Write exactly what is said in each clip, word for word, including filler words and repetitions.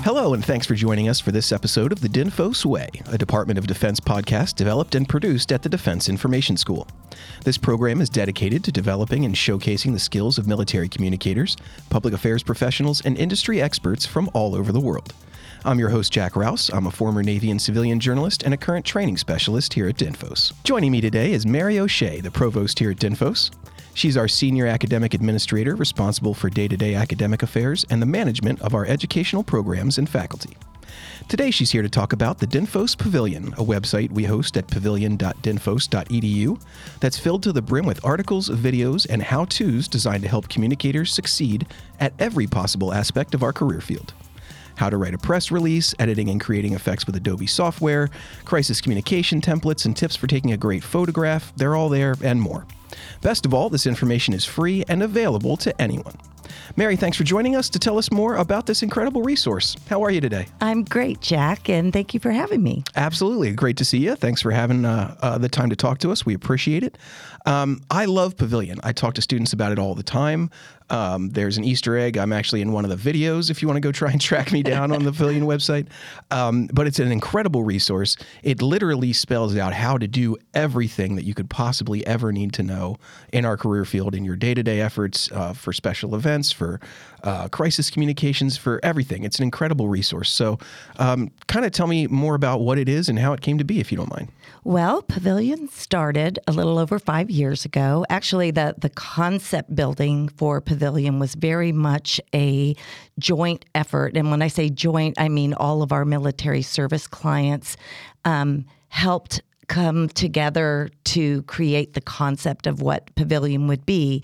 Hello, and thanks for joining us for this episode of the DINFOS Way, a Department of Defense podcast developed and produced at the Defense Information School. This program is dedicated to developing and showcasing the skills of military communicators, public affairs professionals, and industry experts from all over the world. I'm your host, Jack Rouse. I'm a former Navy and civilian journalist and a current training specialist here at DINFOS. Joining me today is Mary O'Shea, the provost here at DINFOS. She's our senior academic administrator responsible for day-to-day academic affairs and the management of our educational programs and faculty. Today, she's here to talk about the DINFOS Pavilion, a website we host at pavilion dot dinfos dot e d u that's filled to the brim with articles, videos, and how-tos designed to help communicators succeed at every possible aspect of our career field. How to write a press release, editing and creating effects with Adobe software, crisis communication templates, and tips for taking a great photograph, they're all there and more. Best of all, this information is free and available to anyone. Mary, thanks for joining us to tell us more about this incredible resource. How are you today? I'm great, Jack, and thank you for having me. Absolutely. Great to see you. Thanks for having uh, uh, the time to talk to us. We appreciate it. Um, I love Pavilion. I talk to students about it all the time. Um, there's an Easter egg. I'm actually in one of the videos if you want to go try and track me down on the Pavilion website. Um, but it's an incredible resource. It literally spells out how to do everything that you could possibly ever need to know in our career field, in your day-to-day efforts, uh, for special events, for uh, crisis communications, for everything. It's an incredible resource. So um, kind of tell me more about what it is and how it came to be, if you don't mind. Well, Pavilion started a little over five years ago. Actually, the, the concept building for Pavilion was very much a joint effort. And when I say joint, I mean all of our military service clients um, helped come together to create the concept of what Pavilion would be.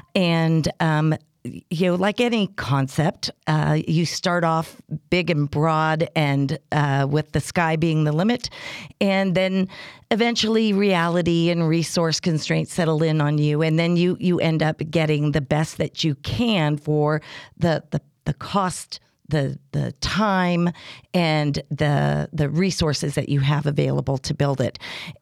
And um, you know, like any concept, uh, you start off big and broad and uh, with the sky being the limit. And then eventually reality and resource constraints settle in on you. And then you you end up getting the best that you can for the the, the cost, the the time, and the the resources that you have available to build it.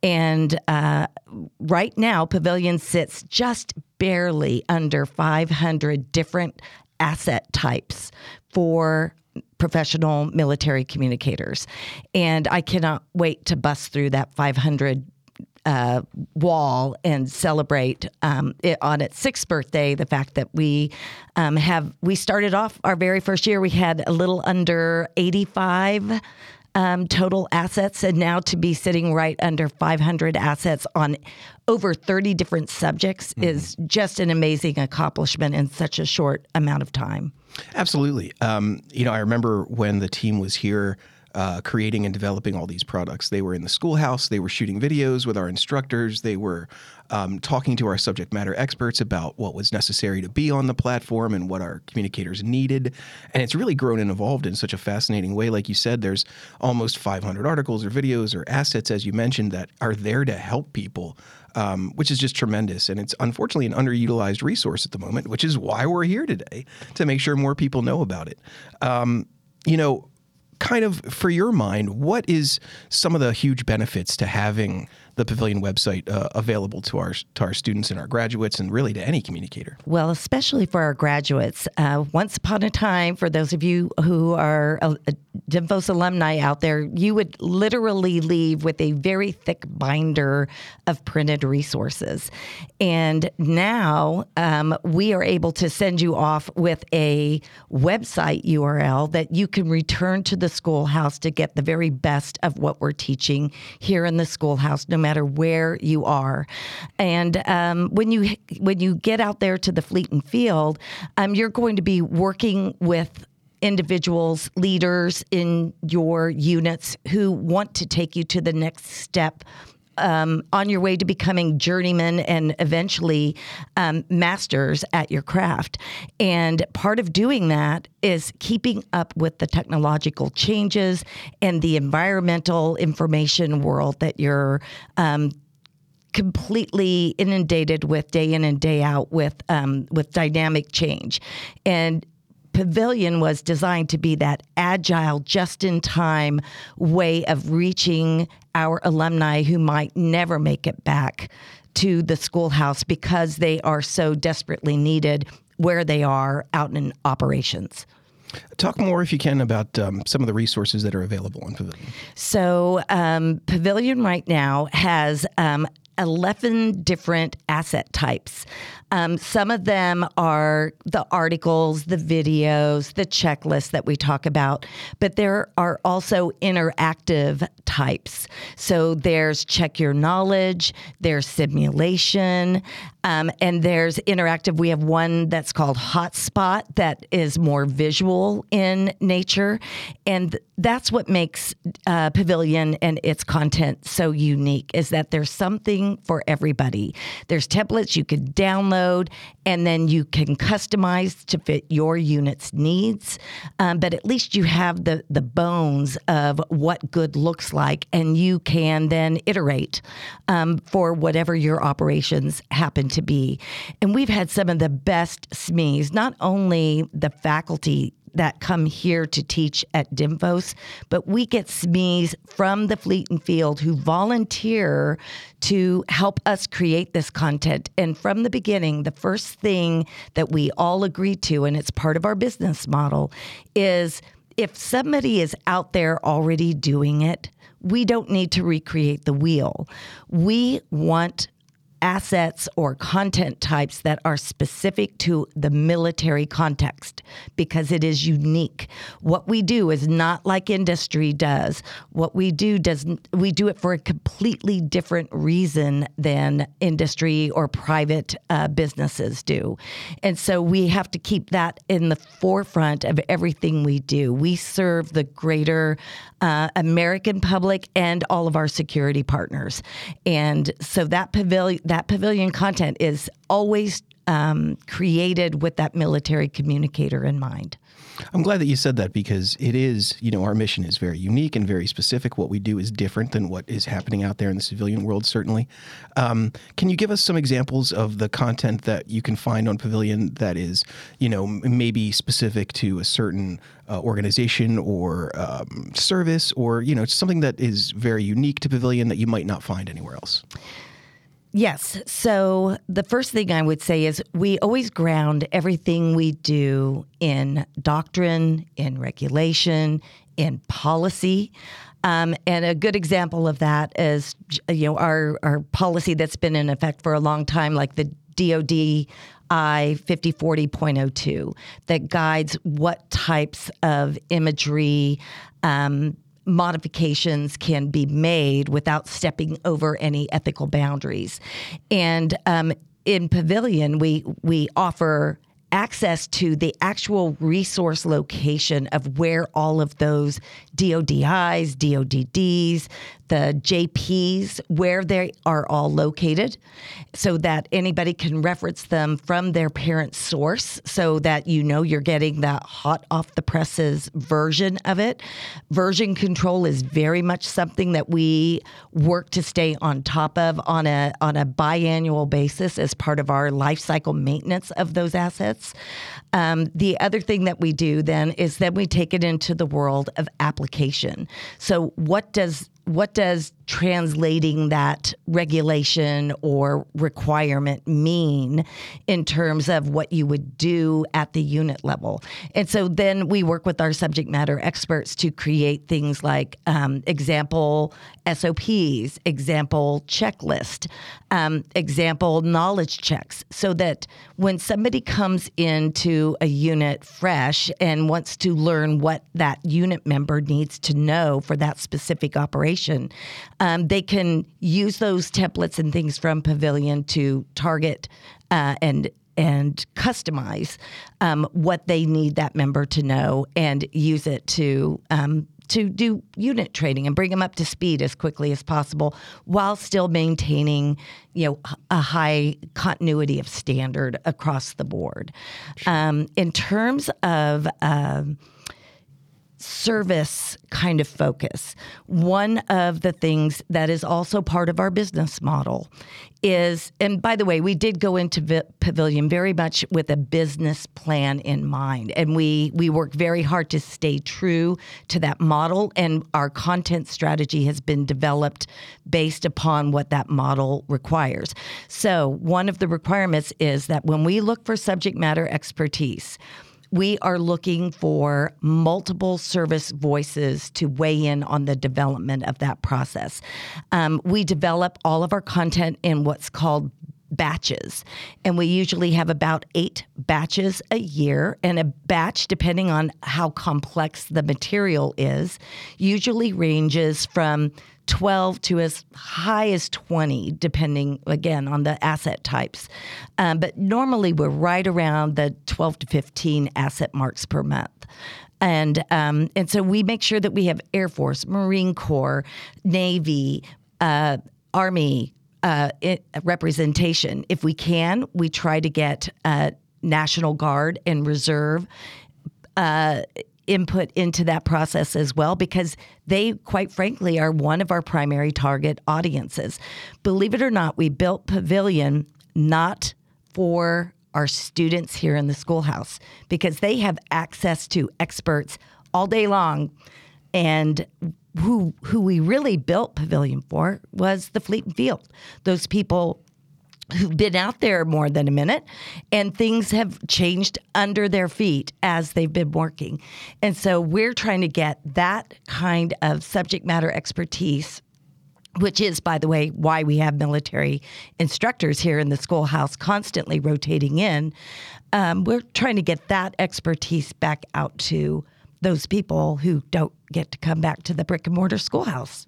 And uh, right now, Pavilion sits just barely under five hundred different asset types for professional military communicators. And I cannot wait to bust through that five hundred uh, wall and celebrate um, it on its sixth birthday. The fact that we um, have, we started off our very first year, we had a little under eighty-five Um, total assets, and now to be sitting right under five hundred assets on over thirty different subjects mm-hmm. is just an amazing accomplishment in such a short amount of time. Absolutely. Um, you know, I remember when the team was here uh, creating and developing all these products. They were in the schoolhouse. They were shooting videos with our instructors. They were um, talking to our subject matter experts about what was necessary to be on the platform and what our communicators needed. And it's really grown and evolved in such a fascinating way. Like you said, there's almost five hundred articles or videos or assets, as you mentioned, that are there to help people, um, which is just tremendous. And it's unfortunately an underutilized resource at the moment, which is why we're here today, to make sure more people know about it. Um, you know, kind of for your mind, what is some of the huge benefits to having the Pavilion website uh, available to our to our students and our graduates, and really to any communicator? Well, especially for our graduates. Uh, once upon a time, for those of you who are a, a DINFOS alumni out there, you would literally leave with a very thick binder of printed resources. And now um, we are able to send you off with a website U R L that you can return to the schoolhouse to get the very best of what we're teaching here in the schoolhouse, no matter where you are. And um, when you when you get out there to the fleet and field, um, you're going to be working with individuals, leaders in your units who want to take you to the next step um, on your way to becoming journeymen and eventually um, masters at your craft. And part of doing that is keeping up with the technological changes and the environmental information world that you're um, completely inundated with day in and day out with um, with dynamic change. And Pavilion was designed to be that agile, just-in-time way of reaching our alumni who might never make it back to the schoolhouse because they are so desperately needed where they are out in operations. Talk more, if you can, about um, some of the resources that are available on Pavilion. So um, Pavilion right now has um, eleven different asset types. Um, some of them are the articles, the videos, the checklists that we talk about, but there are also interactive types. So there's check your knowledge, there's simulation, um, and there's interactive. We have one that's called Hotspot that is more visual in nature, and that's what makes uh, Pavilion and its content so unique, is that there's something for everybody. There's templates you could download, and then you can customize to fit your unit's needs. Um, but at least you have the, the bones of what good looks like, and you can then iterate um, for whatever your operations happen to be. And we've had some of the best S M Es, not only the faculty that come here to teach at DINFOS, but we get S M Es from the fleet and field who volunteer to help us create this content. And from the beginning, the first thing that we all agree to, and it's part of our business model, is if somebody is out there already doing it, we don't need to recreate the wheel. We want assets or content types that are specific to the military context because it is unique. What we do is not like industry does. What we do doesn't, we do it for a completely different reason than industry or private uh, businesses do. And so we have to keep that in the forefront of everything we do. We serve the greater uh, American public and all of our security partners. And so that pavilion, that pavilion content is always um, created with that military communicator in mind. I'm glad that you said that, because it is, you know, our mission is very unique and very specific. What we do is different than what is happening out there in the civilian world, certainly. Um, can you give us some examples of the content that you can find on Pavilion that is, you know, maybe specific to a certain uh, organization or um, service, or, you know, something that is very unique to Pavilion that you might not find anywhere else? Yes. So the first thing I would say is we always ground everything we do in doctrine, in regulation, in policy. Um, and a good example of that is, you know, our, our policy that's been in effect for a long time, like the D O D I fifty forty point oh two, that guides what types of imagery um modifications can be made without stepping over any ethical boundaries. And um, in Pavilion, we we offer access to the actual resource location of where all of those D O D Is, D O D Ds, the J Ps, where they are all located, so that anybody can reference them from their parent source, so that you know you're getting the hot off the presses version of it. Version control is very much something that we work to stay on top of on a on a biannual basis as part of our life cycle maintenance of those assets. Um, the other thing that we do then is that we take it into the world of application. So what does what does translating that regulation or requirement mean in terms of what you would do at the unit level? And so then we work with our subject matter experts to create things like um, example S O Ps, example checklist, um, example knowledge checks, so that when somebody comes into a unit fresh and wants to learn what that unit member needs to know for that specific operation, Um, they can use those templates and things from Pavilion to target uh, and and customize um, what they need that member to know, and use it to um, to do unit training and bring them up to speed as quickly as possible, while still maintaining, you know, a high continuity of standard across the board. Um, in terms of um, service kind of focus, one of the things that is also part of our business model is, and by the way, we did go into v- Pavilion very much with a business plan in mind, and we we work very hard to stay true to that model, and our content strategy has been developed based upon what that model requires. So one of the requirements is that when we look for subject matter expertise, we are looking for multiple service voices to weigh in on the development of that process. Um, we develop all of our content in what's called batches, and we usually have about eight batches a year. And a batch, depending on how complex the material is, usually ranges from twelve to as high as twenty, depending, again, on the asset types. Um, but normally we're right around the twelve to fifteen asset marks per month. And um, and so we make sure that we have Air Force, Marine Corps, Navy, uh, Army uh, it, representation. If we can, we try to get uh, National Guard and Reserve uh input into that process as well, because they, quite frankly, are one of our primary target audiences. Believe it or not, we built Pavilion not for our students here in the schoolhouse, because they have access to experts all day long. And who who we really built Pavilion for was the Fleet and Field. Those people who've been out there more than a minute, and things have changed under their feet as they've been working. And so we're trying to get that kind of subject matter expertise, which is, by the way, why we have military instructors here in the schoolhouse constantly rotating in. Um, we're trying to get that expertise back out to those people who don't get to come back to the brick and mortar schoolhouse.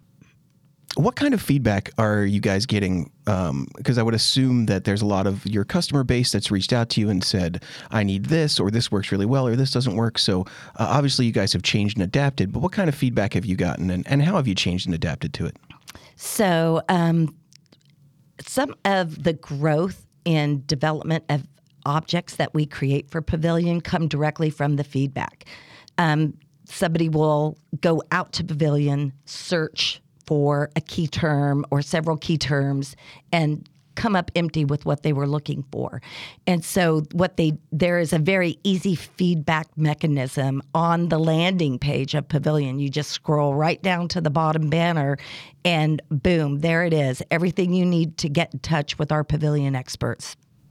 What kind of feedback are you guys getting? Um, because I would assume that there's a lot of your customer base that's reached out to you and said, I need this, or this works really well, or this doesn't work. So uh, obviously you guys have changed and adapted, but what kind of feedback have you gotten, and, and how have you changed and adapted to it? So um, some of the growth in development of objects that we create for Pavilion come directly from the feedback. Um, somebody will go out to Pavilion, search for a key term or several key terms, and come up empty with what they were looking for. And so what they there is a very easy feedback mechanism on the landing page of Pavilion. You just scroll right down to the bottom banner, and boom, there it is. Everything you need to get in touch with our Pavilion experts.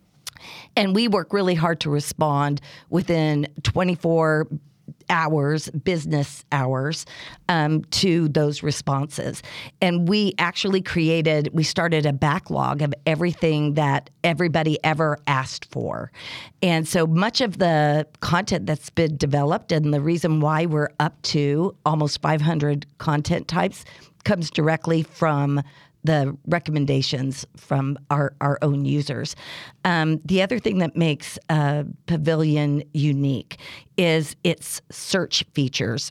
And we work really hard to respond within twenty-four hours, business hours, um, to those responses. And we actually created, we started a backlog of everything that everybody ever asked for. And so much of the content that's been developed, and the reason why we're up to almost five hundred content types, comes directly from the recommendations from our, our own users. Um, the other thing that makes uh, Pavilion unique is its search features.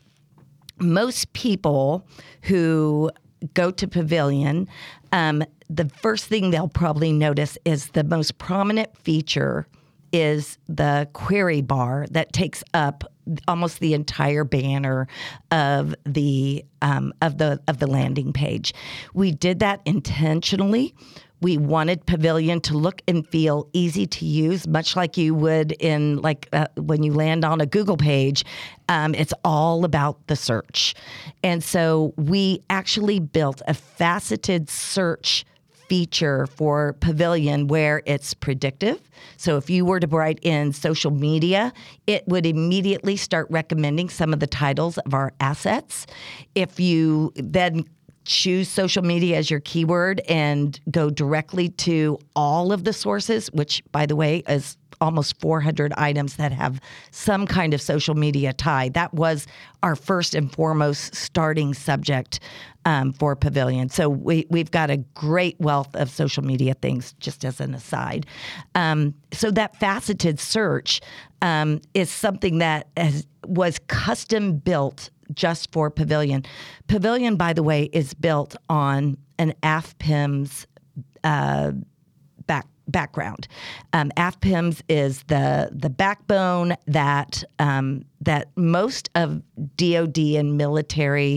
Most people who go to Pavilion, um, the first thing they'll probably notice is the most prominent feature is the query bar that takes up almost the entire banner of the um, of the of the landing page. We did that intentionally. We wanted Pavilion to look and feel easy to use, much like you would in like uh, when you land on a Google page. Um, it's all about the search, and so we actually built a faceted search feature for Pavilion where it's predictive. So if you were to write in social media, it would immediately start recommending some of the titles of our assets. If you then choose social media as your keyword and go directly to all of the sources, which, by the way, is almost four hundred items that have some kind of social media tie. That was our first and foremost starting subject um, for Pavilion. So we, we've got a great wealth of social media things, just as an aside. Um, so that faceted search um, is something that has, was custom built just for Pavilion. Pavilion, by the way, is built on an A F P I M's uh, back background. Um, A F P I M's is the the backbone that um, that most of D O D and military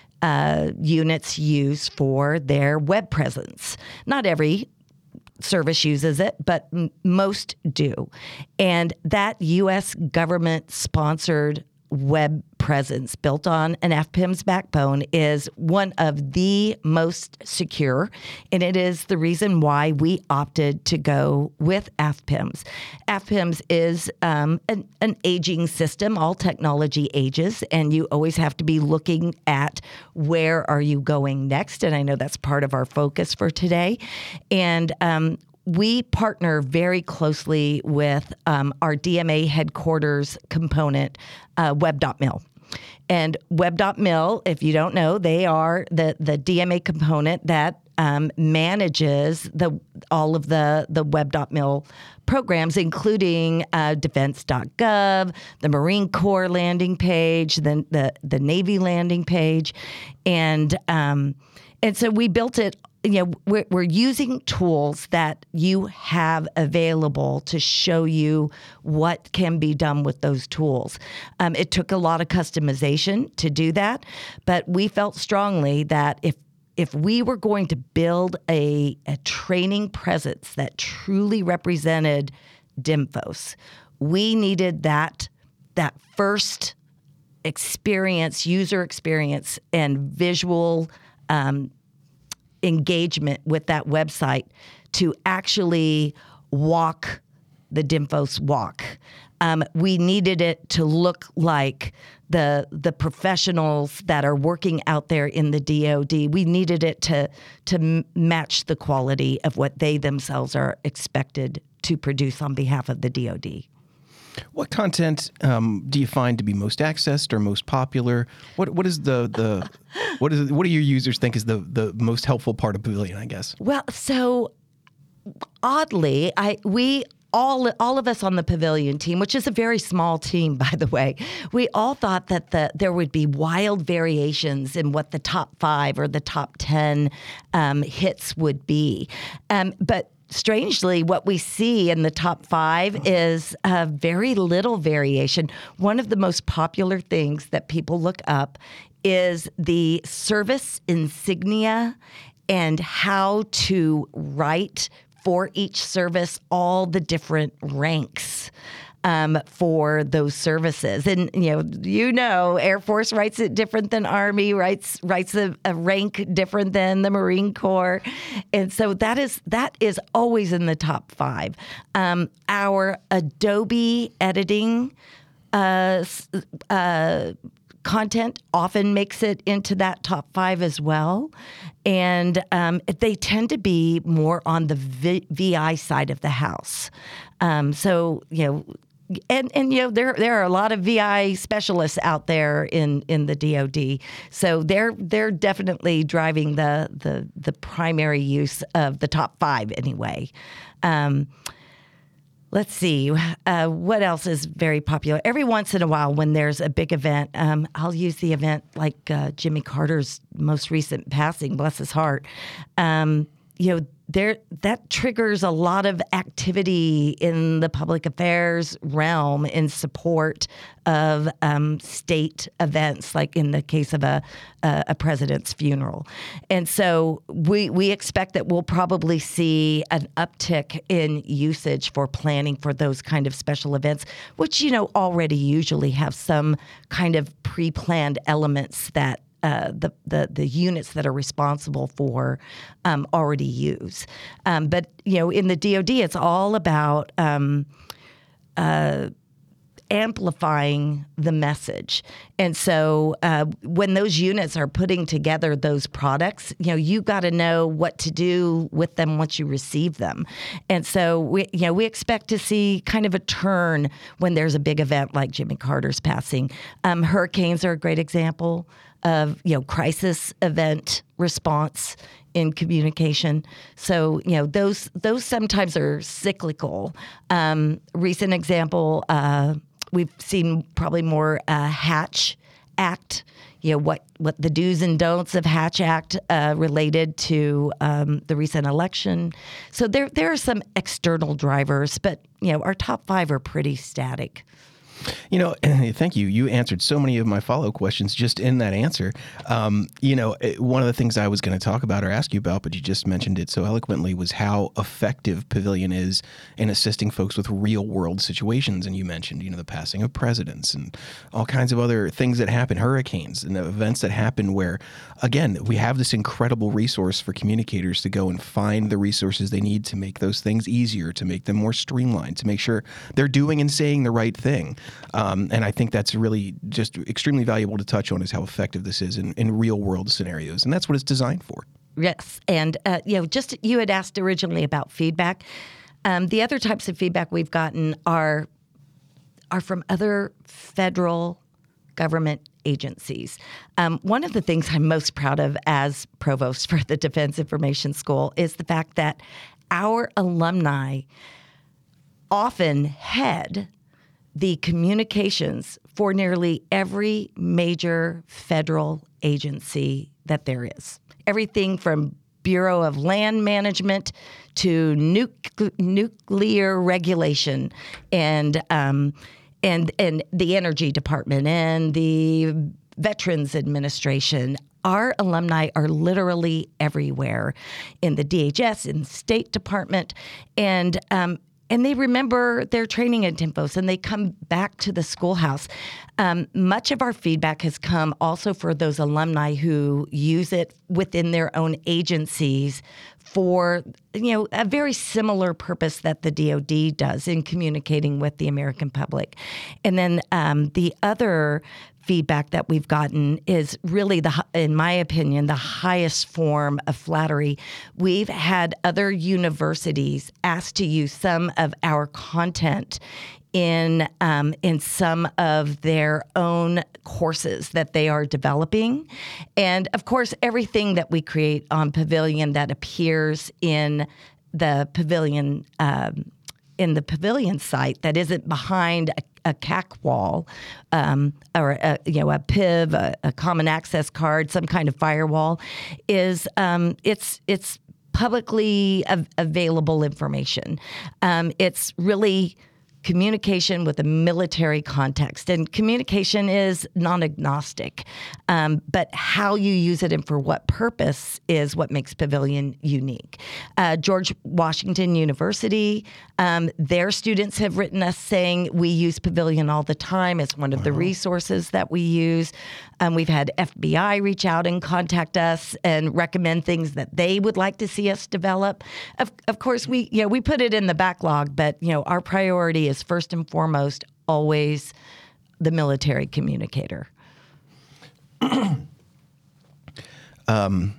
uh, units use for their web presence. Not every service uses it, but m- most do. And that U S government-sponsored web presence built on an F P I M's backbone is one of the most secure, and it is the reason why we opted to go with F P I Ms. F P I Ms is um, an, an aging system. All technology ages, and you always have to be looking at where are you going next, and I know that's part of our focus for today. And um, we partner very closely with um, our D M A headquarters component, uh, web dot mil. And web dot mil, if you don't know, they are the, the D M A component that um, manages the all of the, the web dot mil programs, including uh, defense dot gov, the Marine Corps landing page, the, the, the Navy landing page. And, um, and so we built it. You know, we're, we're using tools that you have available to show you what can be done with those tools. Um, it took a lot of customization to do that, but we felt strongly that if if we were going to build a, a training presence that truly represented DINFOS, we needed that that first experience, user experience, and visual um, engagement with that website to actually walk the DINFOS walk. Um, we needed it to look like the the professionals that are working out there in the D O D. We needed it to to m- match the quality of what they themselves are expected to produce on behalf of the D O D. What content um, do you find to be most accessed or most popular? What what is the the what is what do your users think is the the most helpful part of Pavilion, I guess? Well, so oddly, I we all all of us on the Pavilion team, which is a very small team, by the way, we all thought that the there would be wild variations in what the top five or the top ten um, hits would be, um, but. Strangely, what we see in the top five is uh, very little variation. One of the most popular things that people look up is the service insignia and how to write for each service all the different ranks um, for those services. And, you know, you know, Air Force writes it different than Army, writes writes a, a rank different than the Marine Corps. And so that is that is always in the top five. Um, our Adobe editing uh, uh, content often makes it into that top five as well. And um, they tend to be more on the v- VI side of the house. Um, so, you know, And and you know there there are a lot of V I specialists out there in, in the D O D, so they're they're definitely driving the the the primary use of the top five anyway. Um, let's see, uh, what else is very popular? Every once in a while, when there's a big event, um, I'll use the event like uh, Jimmy Carter's most recent passing, bless his heart. Um, you know. There, that triggers a lot of activity in the public affairs realm in support of um, state events, like in the case of a, a a president's funeral. And so we we expect that we'll probably see an uptick in usage for planning for those kind of special events, which, you know, already usually have some kind of pre-planned elements that Uh, the, the the units that are responsible for um, already use. Um, but, you know, in the D O D, it's all about um, uh, amplifying the message. And so uh, when those units are putting together those products, you know, you got to know what to do with them once you receive them. And so we, you know, we expect to see kind of a turn when there's a big event like Jimmy Carter's passing. Um, hurricanes are a great example of, you know, crisis event response in communication. So, you know, those those sometimes are cyclical. Um, recent example, uh, we've seen probably more uh, Hatch Act, you know, what, what the do's and don'ts of Hatch Act uh, related to um, the recent election. So there there are some external drivers, but, you know, our top five are pretty static. You know, thank you. You answered so many of my follow questions just in that answer. Um, you know, one of the things I was going to talk about or ask you about, but you just mentioned it so eloquently, was how effective Pavilion is in assisting folks with real world situations. And you mentioned, you know, the passing of presidents and all kinds of other things that happen, hurricanes and events that happen where, again, we have this incredible resource for communicators to go and find the resources they need to make those things easier, to make them more streamlined, to make sure they're doing and saying the right thing. Um, and I think that's really just extremely valuable to touch on, is how effective this is in, in real world scenarios. And that's what it's designed for. Yes. And, uh, you know, just you had asked originally about feedback. Um, the other types of feedback we've gotten are are from other federal government agencies. Um, one of the things I'm most proud of as provost for the Defense Information School is the fact that our alumni often head the communications for nearly every major federal agency that there is. Everything from Bureau of Land Management to nuc- nuclear regulation and um, and and the Energy Department and the Veterans Administration. Our alumni are literally everywhere in the D H S, in the State Department, and um, And they remember their training at DINFOS, and they come back to the schoolhouse. Um, much of our feedback has come also for those alumni who use it within their own agencies for, you know, a very similar purpose that the D O D does in communicating with the American public. And then um, the other feedback that we've gotten is really, the, in my opinion, the highest form of flattery. We've had other universities asked to use some of our content in um, in some of their own courses that they are developing. And of course, everything that we create on Pavilion that appears in the Pavilion um, in the Pavilion site that isn't behind a a C A C wall, um, or a, you know, a P I V, a, a common access card, some kind of firewall, is um, it's it's publicly av- available information. Um, it's really communication with a military context, and communication is non-agnostic. Um, but how you use it and for what purpose is what makes Pavilion unique. Uh, George Washington University, um, their students have written us saying we use Pavilion all the time. It's one of the resources that we use. Um, we've had F B I reach out and contact us and recommend things that they would like to see us develop. Of, of course, we you know we put it in the backlog, but you know our priority is first and foremost always the military communicator. um.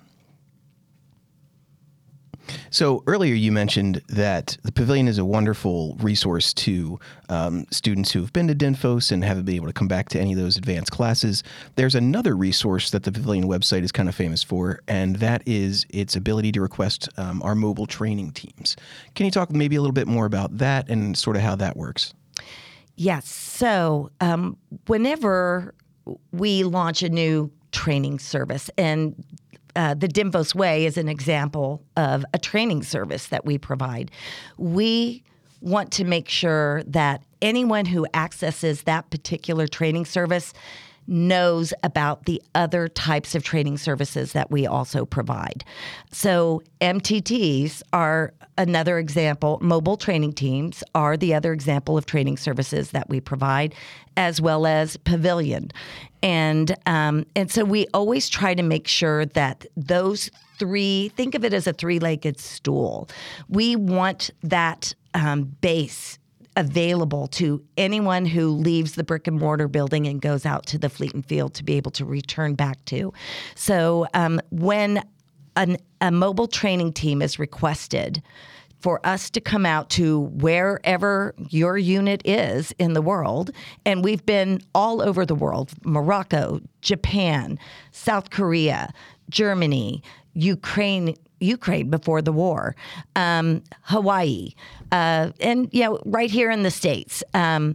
So earlier you mentioned that the Pavilion is a wonderful resource to um, students who have been to DINFOS and haven't been able to come back to any of those advanced classes. There's another resource that the Pavilion website is kind of famous for, and that is its ability to request um, our mobile training teams. Can you talk maybe a little bit more about that and sort of how that works? Yes. So um, whenever we launch a new training service, and Uh, the DINFOS Way is an example of a training service that we provide. We want to make sure that anyone who accesses that particular training service knows about the other types of training services that we also provide. So M T Ts are another example. Mobile training teams are the other example of training services that we provide, as well as Pavilion. And um, and so we always try to make sure that those three, think of it as a three-legged stool. We want that um, base available to anyone who leaves the brick and mortar building and goes out to the Fleet and Field to be able to return back to. So um, when an, a mobile training team is requested for us to come out to wherever your unit is in the world, and we've been all over the world, Morocco, Japan, South Korea, Germany, Ukraine, Ukraine before the war, um, Hawaii, uh, and you know, right here in the States. Um,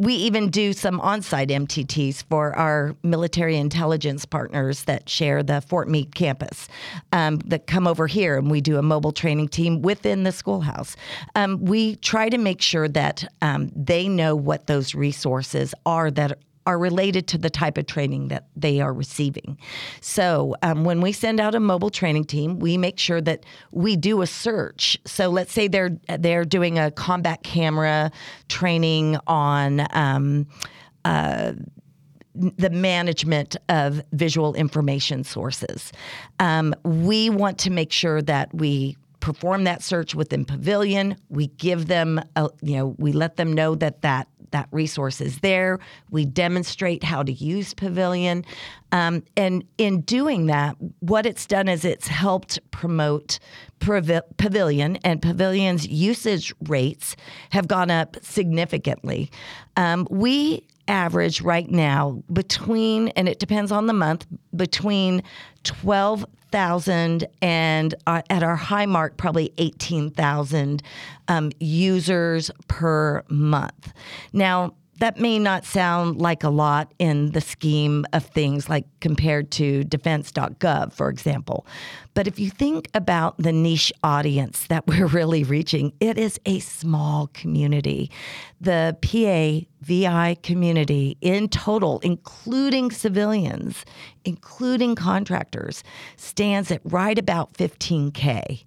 we even do some on-site M T Ts for our military intelligence partners that share the Fort Meade campus um, that come over here, and we do a mobile training team within the schoolhouse. Um, we try to make sure that um, they know what those resources are that are related to the type of training that they are receiving. So um, when we send out a mobile training team, we make sure that we do a search. So let's say they're they're doing a combat camera training on um, uh, the management of visual information sources. Um, we want to make sure that we perform that search within Pavilion. We give them, a, you know, we let them know that that that resource is there. We demonstrate how to use Pavilion. Um, and in doing that, what it's done is it's helped promote Pavilion, and Pavilion's usage rates have gone up significantly. Um, we average right now between, and it depends on the month, between twelve thousand and uh, at our high mark, probably eighteen thousand um, users per month. Now, that may not sound like a lot in the scheme of things, like compared to defense dot gov, for example. But if you think about the niche audience that we're really reaching, it is a small community. The P A V I community in total, including civilians, including contractors, stands at right about fifteen K.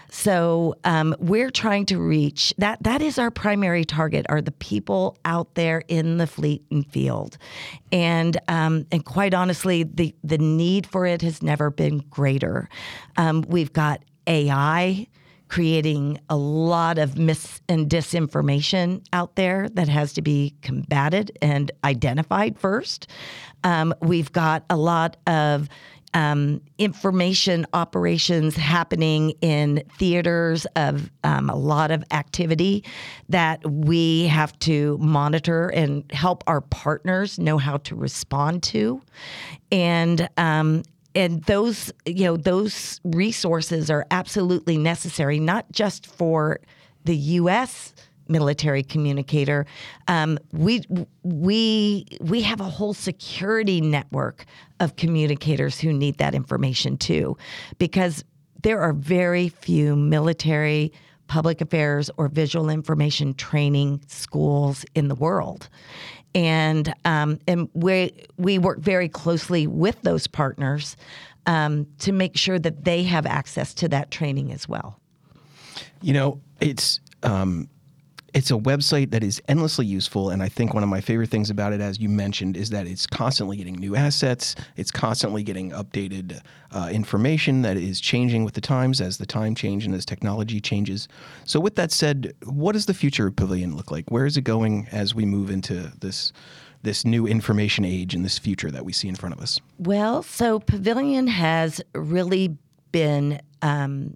So um, we're trying to reach that. That is our primary target, are the people out there in the fleet and field. And um, and quite honestly, the, the need for it has never been greater. Um, we've got A I creating a lot of mis and disinformation out there that has to be combated and identified first. Um, we've got a lot of Um, information operations happening in theaters of um, a lot of activity that we have to monitor and help our partners know how to respond to. And um, and those, you know, those resources are absolutely necessary, not just for the U S military communicator. Um, we we we have a whole security network of communicators who need that information too, because there are very few military, public affairs, or visual information training schools in the world. And um, and we we work very closely with those partners um, to make sure that they have access to that training as well. You know, it's um, it's a website that is endlessly useful, and I think one of my favorite things about it, as you mentioned, is that it's constantly getting new assets. It's constantly getting updated uh, information that is changing with the times as the time change and as technology changes. So with that said, what does the future of Pavilion look like? Where is it going as we move into this this new information age and this future that we see in front of us? Well, so Pavilion has really been um,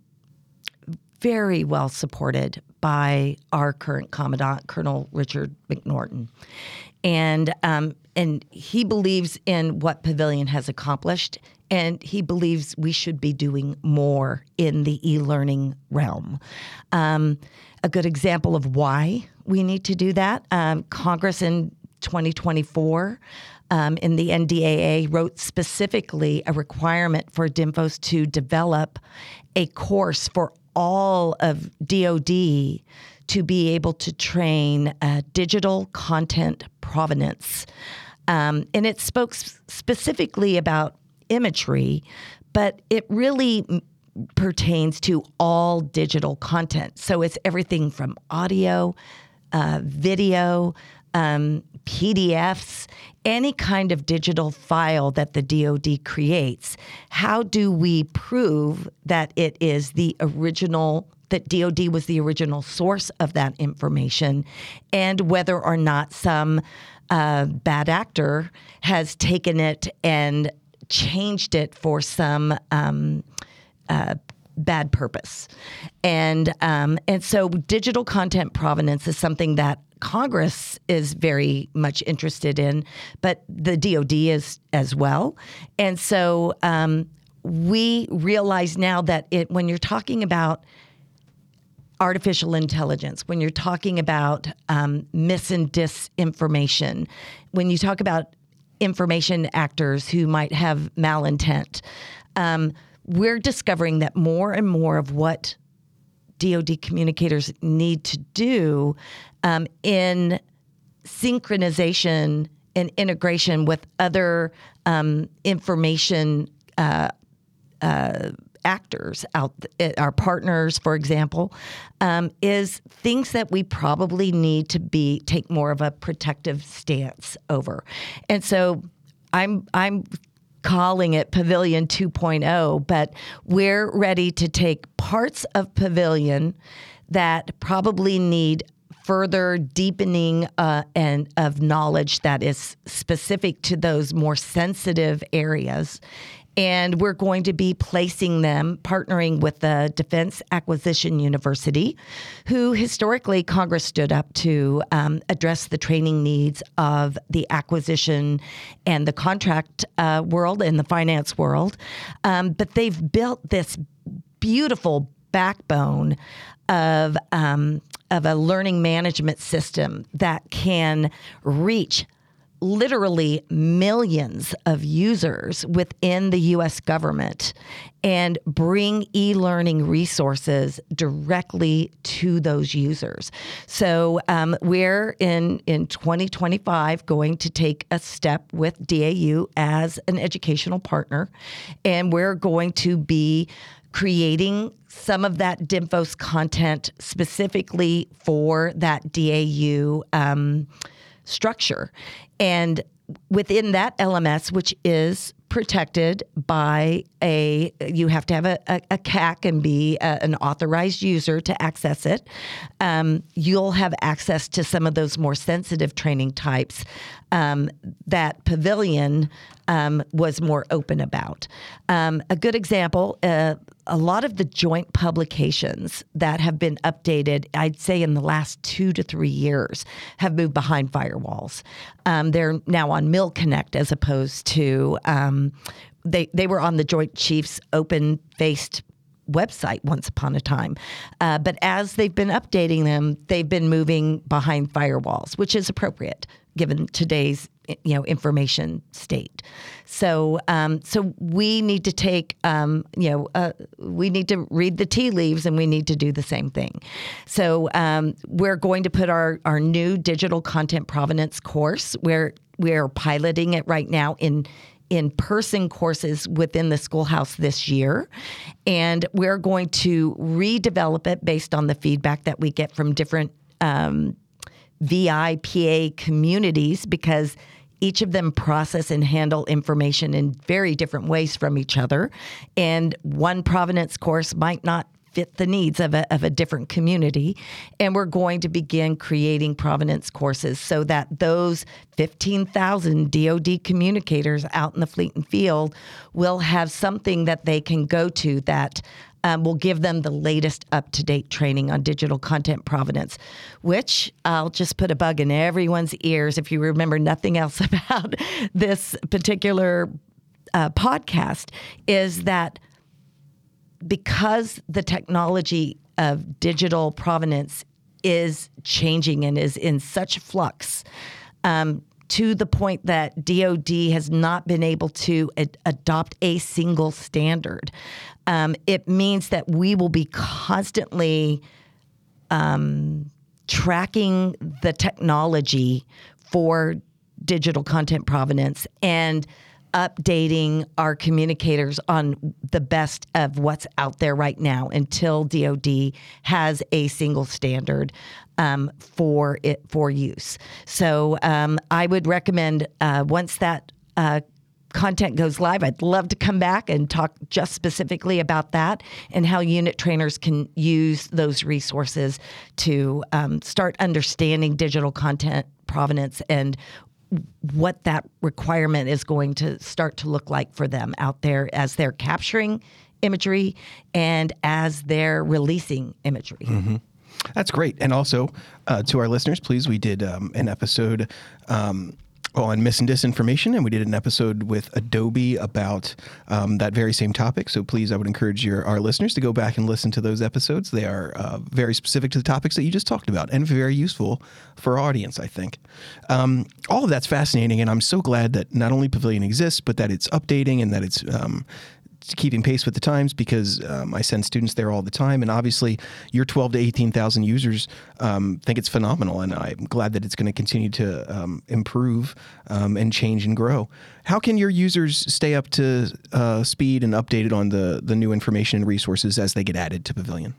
very well supported by our current Commandant, Colonel Richard McNorton. And um, and he believes in what Pavilion has accomplished, and he believes we should be doing more in the e-learning realm. Um, a good example of why we need to do that, um, Congress in twenty twenty-four um, in the N D A A wrote specifically a requirement for DINFOS to develop a course for all of D O D to be able to train uh, digital content provenance. Um, and it spoke specifically about imagery, but it really m- pertains to all digital content. So it's everything from audio, uh, video, um, P D Fs, any kind of digital file that the D O D creates. How do we prove that it is the original, that D O D was the original source of that information, and whether or not some uh, bad actor has taken it and changed it for some um, uh, bad purpose. And um, and so digital content provenance is something that Congress is very much interested in, but the D O D is as well. And so um, we realize now that it, when you're talking about artificial intelligence, when you're talking about um, mis and disinformation, when you talk about information actors who might have malintent, um, we're discovering that more and more of what D O D communicators need to do um, in synchronization and integration with other um, information uh, uh, actors out, th- our partners, for example, um, is things that we probably need to be take more of a protective stance over. And so I'm I'm calling it Pavilion two point oh, but we're ready to take parts of Pavilion that probably need further deepening uh, and of knowledge that is specific to those more sensitive areas. And we're going to be placing them, partnering with the Defense Acquisition University, who historically Congress stood up to um, address the training needs of the acquisition and the contract uh, world and the finance world. Um, but they've built this beautiful backbone of um, of a learning management system that can reach literally millions of users within the U S government and bring e-learning resources directly to those users. So um, we're in, in twenty twenty-five going to take a step with D A U as an educational partner, and we're going to be creating some of that DINFOS content specifically for that D A U um, structure. And within that L M S, which is protected by a, you have to have a, a, a C A C and be a, an authorized user to access it. Um, you'll have access to some of those more sensitive training types um, that Pavilion um, was more open about. Um, a good example, uh, a lot of the joint publications that have been updated, I'd say in the last two to three years, have moved behind firewalls. Um, they're now on MilConnect as opposed to, um, they, they were on the Joint Chiefs open-faced website once upon a time. Uh, but as they've been updating them, they've been moving behind firewalls, which is appropriate given today's you know information state. So um, so we need to take um, you know uh, we need to read the tea leaves, and we need to do the same thing. So um, we're going to put our our new digital content provenance course, where we're piloting it right now in in-person courses within the schoolhouse this year. And we're going to redevelop it based on the feedback that we get from different um, V I P A communities, because each of them process and handle information in very different ways from each other. And one provenance course might not fit the needs of a, of a different community. And we're going to begin creating provenance courses so that those fifteen thousand D O D communicators out in the fleet and field will have something that they can go to that um, will give them the latest up-to-date training on digital content provenance, which I'll just put a bug in everyone's ears if you remember nothing else about this particular uh, podcast, is that because the technology of digital provenance is changing and is in such flux, um, to the point that D O D has not been able to ad- adopt a single standard, um, it means that we will be constantly um, tracking the technology for digital content provenance and updating our communicators on the best of what's out there right now until D O D has a single standard um, for it for use. So um, I would recommend uh, once that uh, content goes live, I'd love to come back and talk just specifically about that and how unit trainers can use those resources to um, start understanding digital content provenance and what that requirement is going to start to look like for them out there as they're capturing imagery and as they're releasing imagery. Mm-hmm. That's great. And also uh, to our listeners, please, we did um, an episode um, on mis and disinformation, and we did an episode with Adobe about um, that very same topic. So please, I would encourage your our listeners to go back and listen to those episodes. They are uh, very specific to the topics that you just talked about and very useful for our audience, I think. Um, all of that's fascinating, and I'm so glad that not only Pavilion exists, but that it's updating and that it's um, keeping pace with the times, because um, I send students there all the time. And obviously your twelve to eighteen thousand users um, think it's phenomenal. And I'm glad that it's going to continue to um, improve um, and change and grow. How can your users stay up to uh, speed and updated on the, the new information and resources as they get added to Pavilion?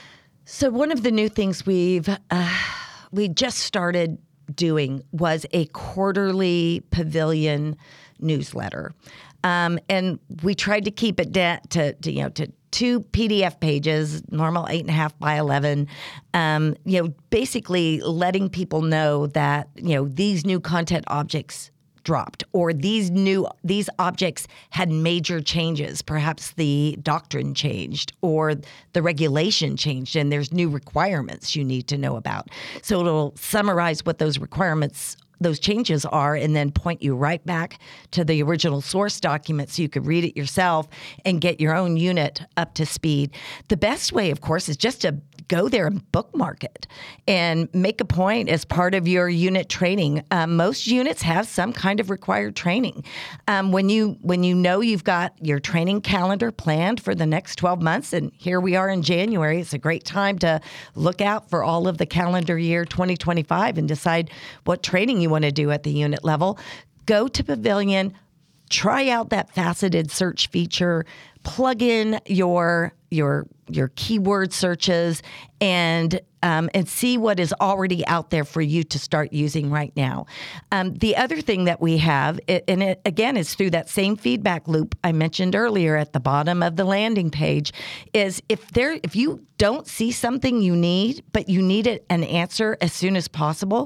So one of the new things we've, uh, we just started doing was a quarterly Pavilion newsletter. Um, and we tried to keep it da- to, to, you know, to two P D F pages, normal eight and a half by eleven, um, you know, basically letting people know that, you know, these new content objects dropped, or these new, these objects had major changes. Perhaps the doctrine changed or the regulation changed and there's new requirements you need to know about. So it'll summarize what those requirements those changes are, and then point you right back to the original source document so you could read it yourself and get your own unit up to speed. The best way, of course, is just to go there and bookmark it and make a point as part of your unit training. Um, most units have some kind of required training. Um, when you when you know you've got your training calendar planned for the next twelve months, and here we are in January, it's a great time to look out for all of the calendar year twenty twenty-five and decide what training you want to do at the unit level. Go to Pavilion, try out that faceted search feature, plug in your your your keyword searches, and um, and see what is already out there for you to start using right now. Um, the other thing that we have, it, and it again is through that same feedback loop I mentioned earlier at the bottom of the landing page, is if there if you don't see something you need, but you need it, an answer as soon as possible,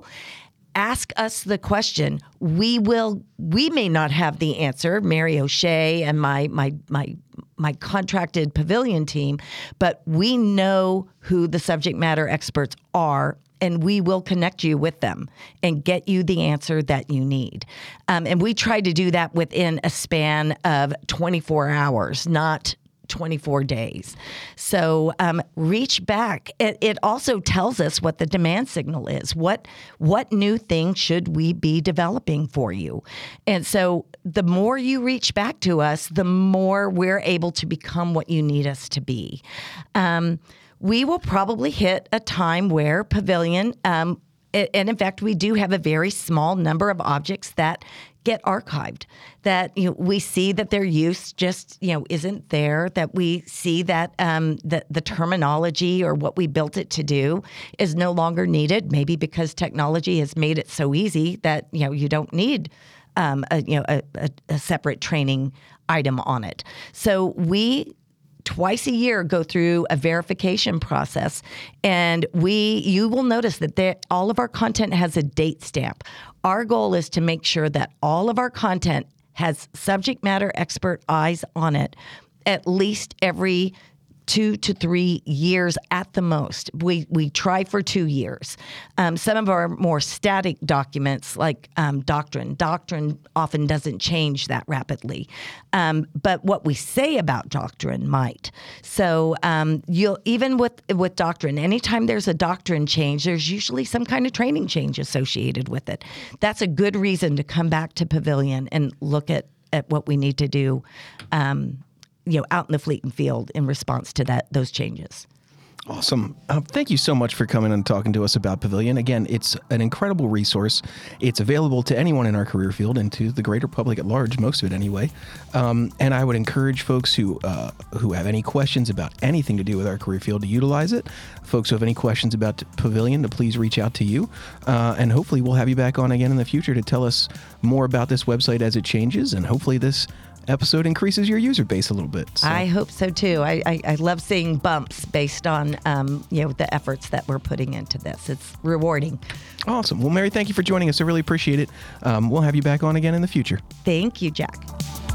ask us the question. We will. We may not have the answer, Mary O'Shea and my my my my contracted Pavilion team, but we know who the subject matter experts are, and we will connect you with them and get you the answer that you need. Um, and we try to do that within a span of twenty-four hours, not twenty-four days. So um, reach back. It, it also tells us what the demand signal is. What what new thing should we be developing for you? And so the more you reach back to us, the more we're able to become what you need us to be. Um, we will probably hit a time where Pavilion, um, and in fact, we do have a very small number of objects that get archived, that you know, we see that their use just you know isn't there, that we see that um, the, the terminology or what we built it to do is no longer needed, maybe because technology has made it so easy that you know you don't need um, a, you know a, a, a separate training item on it. So we twice a year go through a verification process, and we you will notice that there, all of our content has a date stamp. Our goal is to make sure that all of our content has subject matter expert eyes on it at least every two to three years at the most. We we try for two years. Um, some of our more static documents, like um, doctrine, doctrine often doesn't change that rapidly. Um, but what we say about doctrine might. So um, you'll even with with doctrine, anytime there's a doctrine change, there's usually some kind of training change associated with it. That's a good reason to come back to Pavilion and look at at what we need to do. Um, you know, out in the fleet and field in response to that those changes. Awesome. Uh, thank you so much for coming and talking to us about Pavilion. Again, it's an incredible resource. It's available to anyone in our career field and to the greater public at large, most of it anyway. Um, and I would encourage folks who uh, who have any questions about anything to do with our career field to utilize it. Folks who have any questions about Pavilion to please reach out to you. Uh, and hopefully we'll have you back on again in the future to tell us more about this website as it changes. And hopefully this episode increases your user base a little bit. So. I hope so too. I, I, I love seeing bumps based on um, you know the efforts that we're putting into this. It's rewarding. Awesome. Well, Mary, thank you for joining us. I really appreciate it. Um, we'll have you back on again in the future. Thank you, Jack.